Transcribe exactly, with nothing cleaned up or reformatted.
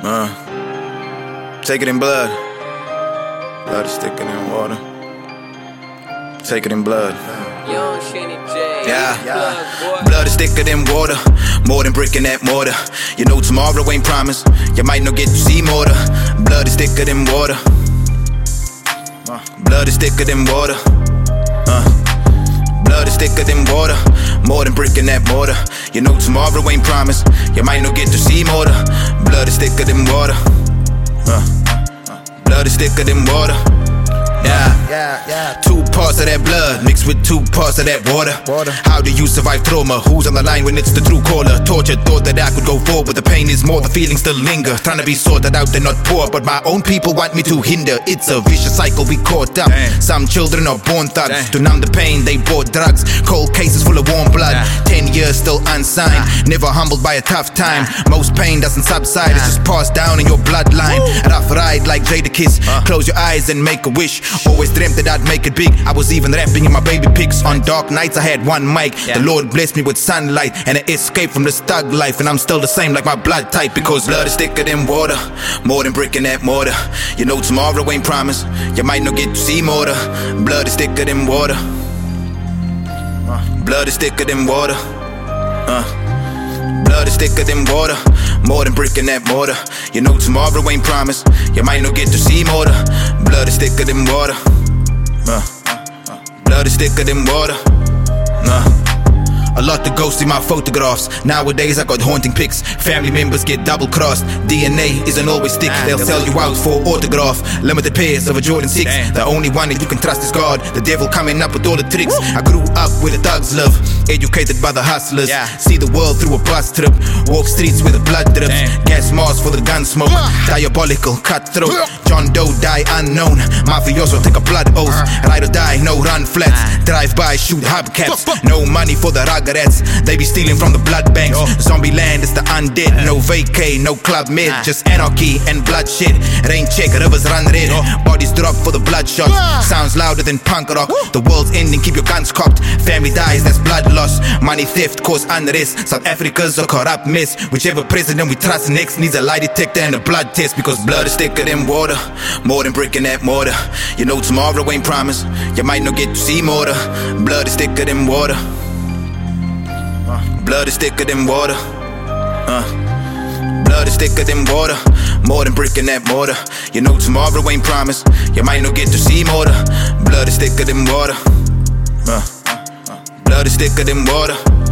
Uh, take it in blood. Blood is thicker than water. Take it in blood. Young Shanny J. Yeah, yeah. Blood is thicker than water, more than brick in that mortar. You know tomorrow ain't promised, you might not get to see mortar. Blood is thicker than water. Uh, blood is thicker than water. Uh, blood is thicker than water, more than brick in that mortar. You know tomorrow ain't promised, you might not get to see mortar. Blood is thicker than water. Uh, blood is thicker than water. Yeah, yeah, yeah. Two parts of that blood mixed with two parts of that water. water. How do you survive trauma? Who's on the line when it's the true caller? Torture, thought that I could go forward, but the pain is more, the feelings still linger. Trying to be sorted out, they're not poor, but my own people want me to hinder. It's a vicious cycle, we caught up. Damn. Some children are born thugs. Damn. To numb the pain, they bought drugs. Cold cases full of warm blood. Damn. Ten years still unsigned. Damn. Never humbled by a tough time. Damn. Most pain doesn't subside, Damn. It's just passed down in your bloodline. A rough ride like Jadakiss. Uh. Close your eyes and make a wish. Always dreamt that I'd make it big. I was even rapping in my baby pics. On dark nights I had one mic. Yeah. The Lord blessed me with sunlight and an escape from this thug life. And I'm still the same like my blood type, because blood is thicker than water, more than brick in that mortar. You know tomorrow ain't promised, you might not get to see mortar. Blood is thicker than water. uh, Blood is thicker than water. uh, Blood is thicker than water, more than brick in that mortar. You know tomorrow ain't promised, you might not get to see mortar. Blood is thicker than water. Uh, blood is thicker than water. Uh. A lot of ghosts in my photographs. Nowadays I got haunting pics. Family members get double crossed. D N A isn't always thick. They'll sell you out for autograph. Limited pairs of a Jordan six. The only one that you can trust is God. The devil coming up with all the tricks. I grew up where the thugs live, educated by the hustlers. See the world through a bus trip. Walk streets where the blood drips. Gas masks for the gun smoke. Diabolical, cutthroat. John Doe die unknown. Mafioso take a blood oath. Ride or die, no run flats. Drive by, shoot hubcaps. No money for the rug. They be stealing from the blood banks. Zombie land is the undead. No vacay, no club mid. Just anarchy and bloodshed. Rain check, rivers run red. Bodies drop for the bloodshots. Sounds louder than punk rock. The world's ending, keep your guns cocked. Family dies, that's blood loss. Money theft cause unrest. South Africa's a corrupt mess. Whichever president we trust next needs a lie detector and a blood test, because blood is thicker than water, more than brick in that mortar. You know tomorrow ain't promised, you might not get to see mortar. Blood is thicker than water. Blood is thicker than water. uh, Blood is thicker than water, more than brick in that mortar. You know tomorrow ain't promised, you might not get to see mortar. Blood is thicker than water. uh, Blood is thicker than water.